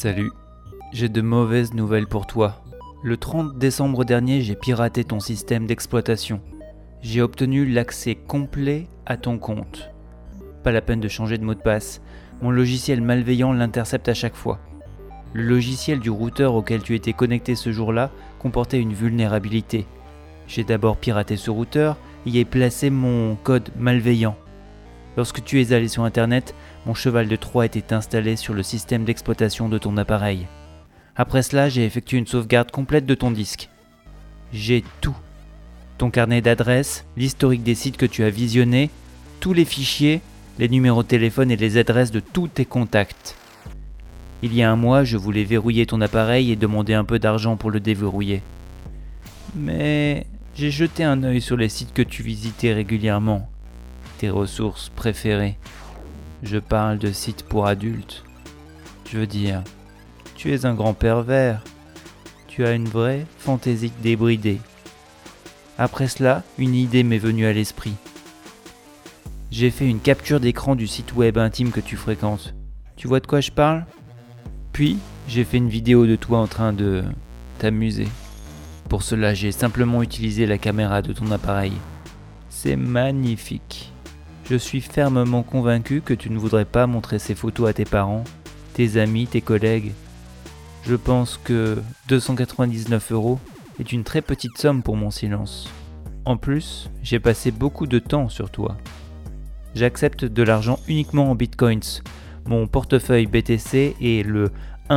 Salut, j'ai de mauvaises nouvelles pour toi. Le 30 décembre dernier, j'ai piraté ton système d'exploitation. J'ai obtenu l'accès complet à ton compte. Pas la peine de changer de mot de passe, mon logiciel malveillant l'intercepte à chaque fois. Le logiciel du routeur auquel tu étais connecté ce jour-là comportait une vulnérabilité. J'ai d'abord piraté ce routeur et y ai placé mon code malveillant. Lorsque tu es allé sur internet, mon cheval de Troie était installé sur le système d'exploitation de ton appareil. Après cela, j'ai effectué une sauvegarde complète de ton disque. J'ai tout. Ton carnet d'adresses, l'historique des sites que tu as visionnés, tous les fichiers, les numéros de téléphone et les adresses de tous tes contacts. Il y a un mois, je voulais verrouiller ton appareil et demander un peu d'argent pour le déverrouiller. Mais j'ai jeté un œil sur les sites que tu visitais régulièrement. Tes ressources préférées. Je parle de sites pour adultes. Je veux dire, tu es un grand pervers. Tu as une vraie fantaisie débridée. Après cela, une idée m'est venue à l'esprit. J'ai fait une capture d'écran du site web intime que tu fréquentes. Tu vois de quoi je parle ? Puis, j'ai fait une vidéo de toi en train de t'amuser. Pour cela, j'ai simplement utilisé la caméra de ton appareil. C'est magnifique. Je suis fermement convaincu que tu ne voudrais pas montrer ces photos à tes parents, tes amis, tes collègues. Je pense que 299 € est une très petite somme pour mon silence. En plus, j'ai passé beaucoup de temps sur toi. J'accepte de l'argent uniquement en bitcoins. Mon portefeuille BTC est le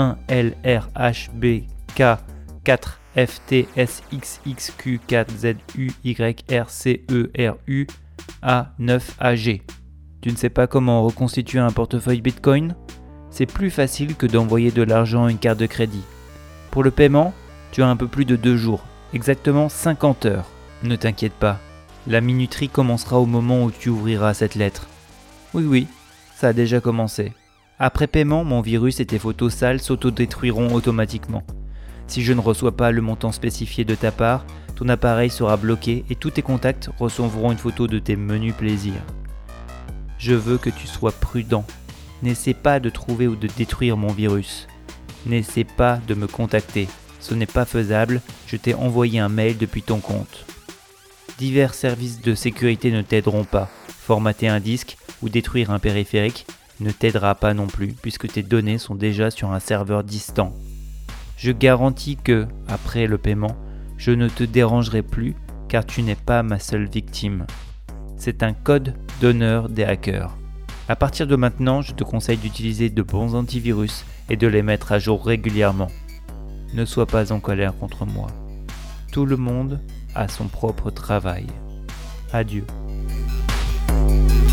1LRHBK4FTSXQ4ZUYRCERU A9AG. Tu ne sais pas comment reconstituer un portefeuille Bitcoin ? C'est plus facile que d'envoyer de l'argent à une carte de crédit. Pour le paiement, tu as un peu plus de 2 jours, exactement 50 heures. Ne t'inquiète pas, la minuterie commencera au moment où tu ouvriras cette lettre. Oui, ça a déjà commencé. Après paiement, mon virus et tes photos sales s'autodétruiront automatiquement. Si je ne reçois pas le montant spécifié de ta part, ton appareil sera bloqué et tous tes contacts recevront une photo de tes menus plaisirs. Je veux que tu sois prudent. N'essaie pas de trouver ou de détruire mon virus. N'essaie pas de me contacter. Ce n'est pas faisable, je t'ai envoyé un mail depuis ton compte. Divers services de sécurité ne t'aideront pas. Formater un disque ou détruire un périphérique ne t'aidera pas non plus puisque tes données sont déjà sur un serveur distant. Je garantis que, après le paiement, je ne te dérangerai plus car tu n'es pas ma seule victime. C'est un code d'honneur des hackers. À partir de maintenant, je te conseille d'utiliser de bons antivirus et de les mettre à jour régulièrement. Ne sois pas en colère contre moi. Tout le monde a son propre travail. Adieu.